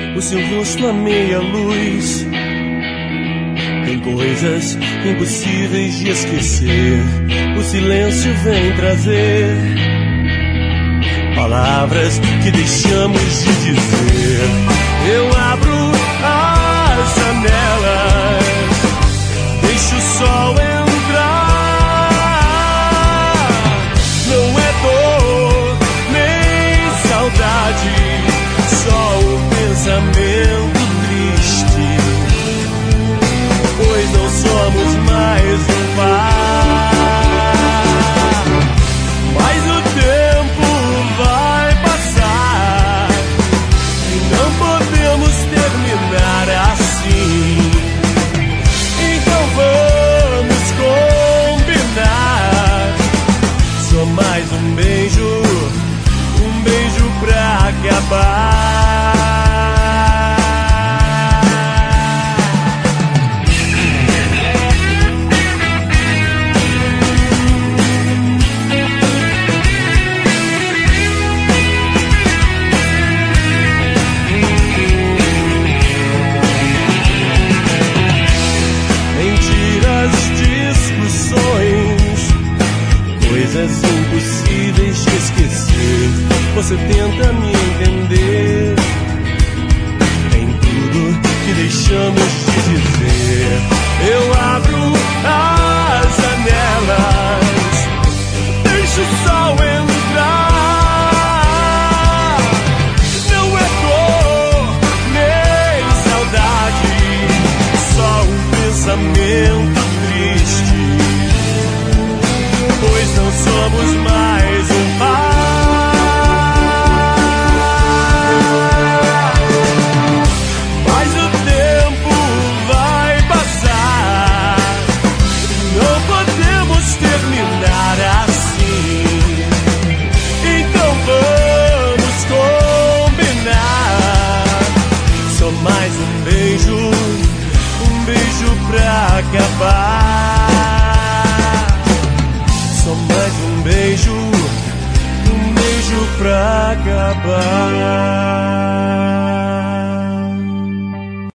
o seu rosto a meia luz. Tem coisas impossíveis de esquecer, o silêncio vem trazer palavras que deixamos de dizer. Eu abro as janelas, deixo o sol entrar. Não é dor nem saudade, só o pensamento triste, pois não somos mais um par. Mas o tempo vai passar e não podemos terminar assim. Então vamos combinar, só mais um beijo pra acabar. Coisas impossíveis de esquecer, você tenta me entender em tudo que deixamos de dizer. Eu abro as janelas, deixo o sol entrar. Não é dor nem saudade, só um pensamento triste, pois não somos mais um par. Mas o tempo vai passar, não podemos terminar assim. Então vamos combinar, só mais um beijo pra acabar. Só mais um beijo pra acabar.